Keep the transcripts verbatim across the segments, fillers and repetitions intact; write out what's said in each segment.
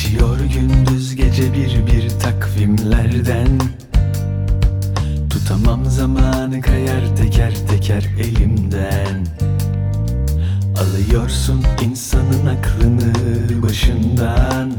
Geçiyor gündüz gece bir bir takvimlerden. Tutamam zamanı, kayar teker teker elimden. Alıyorsun insanın aklını başından.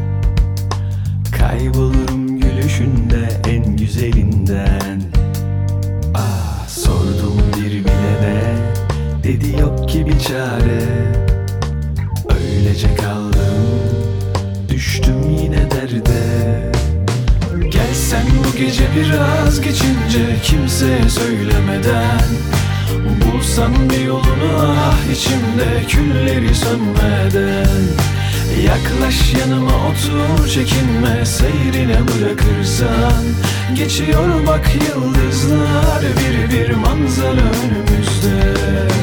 Kaybolurum gülüşünde en güzelinden. Ah, sordum bir bilene, dedi yok ki bir çare. Öylece kaldım, düştüm yine derde. Gelsen bu gece biraz geçince, kimseye söylemeden. Bulsan bir yolunu, ah içimde külleri sönmeden. Yaklaş yanıma, otur, çekinme, seyrine bırakırsan. Geçiyor bak yıldızlar, bir bir manzara önümüzde.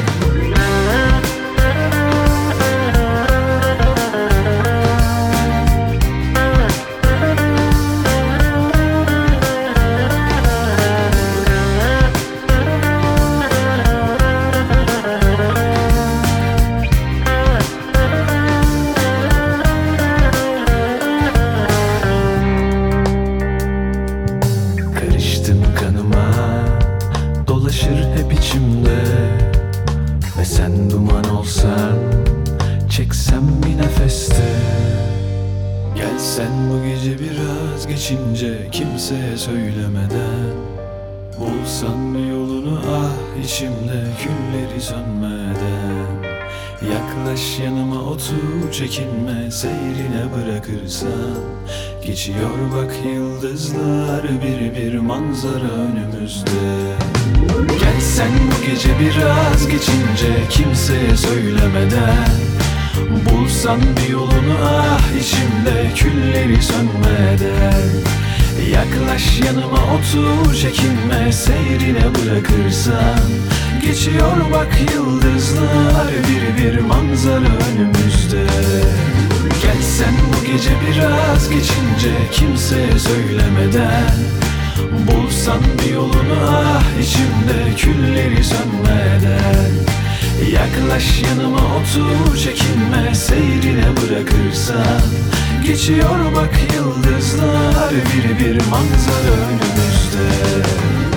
Karıştın kanıma, dolaşır hep içimde. Ve sen duman olsan, çeksem bir nefeste. Gelsen bu gece biraz geçince, kimseye söylemeden. Bulsan bir yolunu, ah içimde külleri sönmeden. Yaklaş yanıma, otur, çekinme, seyrine bırakırsan. Geçiyor bak yıldızlar, bir bir manzara önümüzde. Gelsen bu gece biraz geçince, kimseye söylemeden. Bulsan bir yolunu, ah içimde külleri sönmeden. Yaklaş yanıma, otur, çekinme, seyrine bırakırsan. Geçiyor bak yıldızlar, bir bir manzara önümüzde. Gelsen bu gece biraz geçince, kimseye söylemeden. Bulsan bir yolunu, ah içimde külleri sönmeden. Yaklaş yanıma, otur, çekinme, seyrine bırakırsan. Geçiyor bak yıldızlar, bir bir manzara önümüzde.